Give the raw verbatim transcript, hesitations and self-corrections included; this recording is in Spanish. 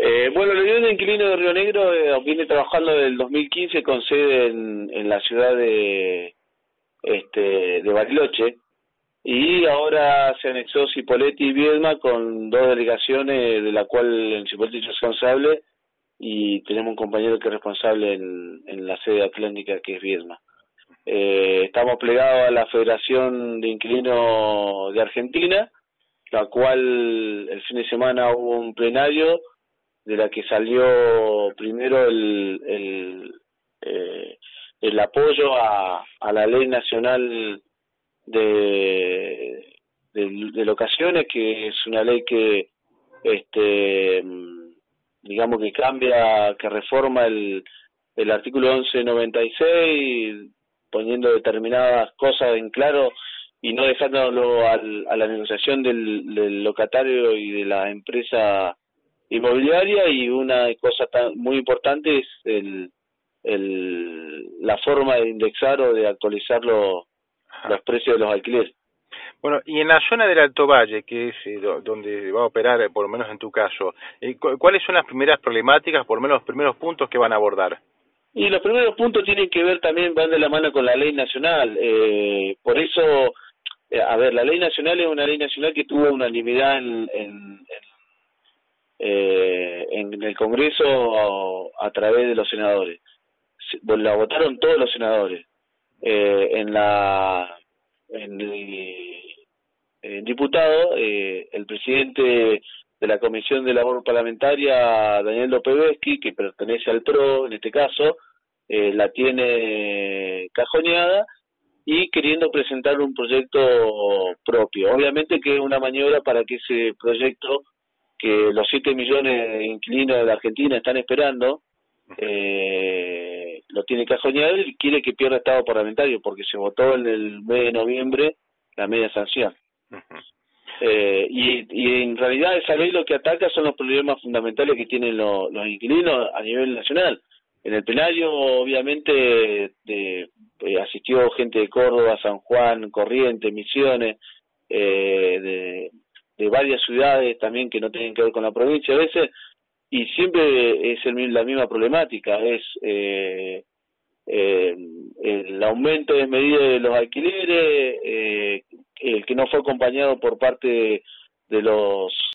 Eh, bueno, la Unión de Inquilinos de Río Negro eh, viene trabajando desde el dos mil quince con sede en, en la ciudad de este de Bariloche, y ahora se anexó Cipolletti y Viedma con dos delegaciones, de la cual en Cipolletti es responsable, y tenemos un compañero que es responsable en, en la sede atlántica, que es Viedma. Eh, estamos plegados a la Federación de Inquilinos de Argentina, la cual el fin de semana hubo un plenario de la que salió primero el el, eh, el apoyo a, a la ley nacional de, de de locaciones, que es una ley que este digamos que cambia, que reforma el el artículo once noventa y seis, poniendo determinadas cosas en claro y no dejándolo al, a la negociación del, del locatario y de la empresa inmobiliaria. Y una cosa tan muy importante es el, el la forma de indexar o de actualizar los, los precios de los alquileres. Bueno, y en la zona del Alto Valle, que es eh, do, donde va a operar, eh, por lo menos en tu caso, eh, cu ¿cuáles son las primeras problemáticas, por lo menos los primeros puntos que van a abordar? Y los primeros puntos tienen que ver también, van de la mano con la ley nacional. Eh, por eso, eh, a ver, la ley nacional es una ley nacional que tuvo unanimidad en, en, en, eh, en el Congreso a, a través de los senadores. La votaron todos los senadores. Eh, en la en el, en diputado, eh, el presidente de la Comisión de Labor Parlamentaria, Daniel Lopevesky, que pertenece al P R O en este caso, eh, la tiene cajoneada y queriendo presentar un proyecto propio. Obviamente que es una maniobra para que ese proyecto, que los siete millones de inquilinos de la Argentina están esperando, eh, lo tiene cajoneado y quiere que pierda estado parlamentario, porque se votó en el mes de noviembre la media sanción. Uh-huh. eh, y, y en realidad esa ley lo que ataca son los problemas fundamentales que tienen los, los inquilinos a nivel nacional. En el plenario, obviamente, de, de, asistió gente de Córdoba, San Juan, Corrientes, Misiones, eh, de, de varias ciudades también que no tienen que ver con la provincia a veces, y siempre es el, la misma problemática, es eh, eh, el aumento desmedido de los alquileres, eh, el que no fue acompañado por parte de, de los